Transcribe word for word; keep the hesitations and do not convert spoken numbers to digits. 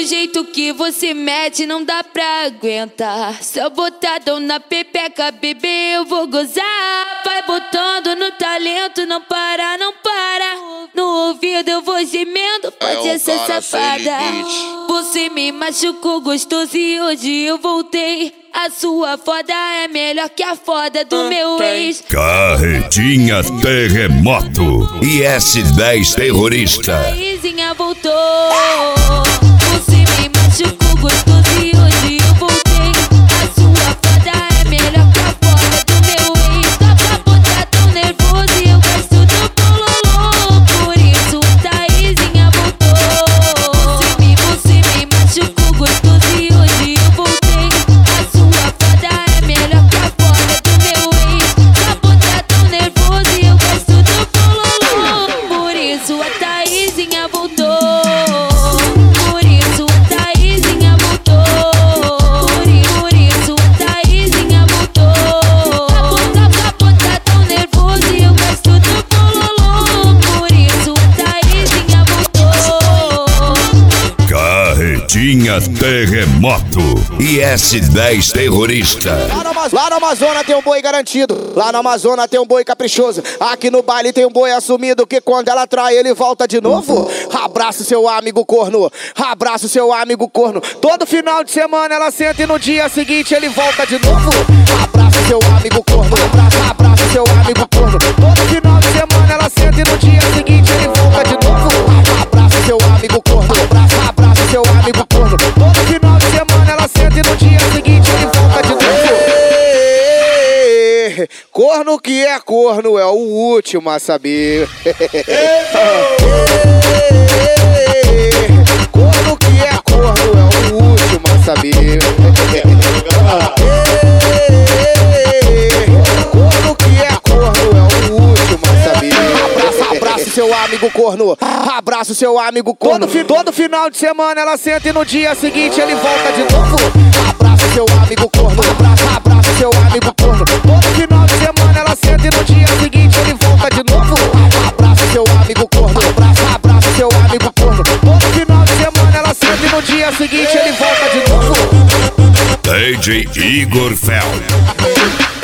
jeito que você mete não dá pra aguentar. Só botadão na pepeca, bebê, eu vou gozar. Vai botando no talento, não para, não para. No ouvido eu vou gemendo, pode é ser safada. Você me machucou gostoso e hoje eu voltei. A sua foda é melhor que a foda do meu ex. Carretinha Terremoto I S dez Terrorista. A Izinha voltou. Você me machucou gostoso e hoje eu voltei. A sua foda é melhor que a foda do meu ex. Dá pra botar tão nervoso e eu gosto do bololô. Por isso a Izinha voltou. Você me, você me machucou gostoso e hoje eu voltei. A sua foda é melhor que a foda do meu ex. Dá pra botar tão nervoso e eu gosto do bololô. Por isso a Taizinha voltou. Por isso a Taizinha voltou. Por isso a Taizinha voltou. Capota tão nervoso e eu gosto do bololô. Por isso a Taizinha voltou. Carretinha Terremoto I S dez Terrorista. Lá no, lá no Amazonas tem um boi garantido. Lá no Amazonas tem um boi caprichoso. Aqui no baile tem um boi assumido que quando ela trai ele volta de novo. Abraço seu amigo corno. Abraço seu amigo corno. Todo final de semana ela senta e no dia seguinte ele volta de novo. Abraço seu amigo corno. Abraço, abraço seu amigo corno. Todo final de semana ela senta e no dia seguinte ele volta de novo. Abraço seu amigo corno. Abraço, abraço seu amigo corno. Todo final de semana ela senta e no dia seguinte ele volta de novo. Corno que é corno é o último a saber. Corno que é corno é o último a saber. Corno que é corno é o último a saber. Abraço, abraço seu amigo corno. Abraço seu amigo corno. Todo, todo final de semana ela senta e no dia seguinte ele volta de novo. Abraço seu amigo corno. Abraço, abraço seu amigo corno. Todo final de semana ela senta e no dia seguinte ele volta de novo. Abraço seu amigo corno. Abraço, abraço seu amigo corno. Todo final de semana ela senta e no dia seguinte ele volta de novo. D J Igor Fel.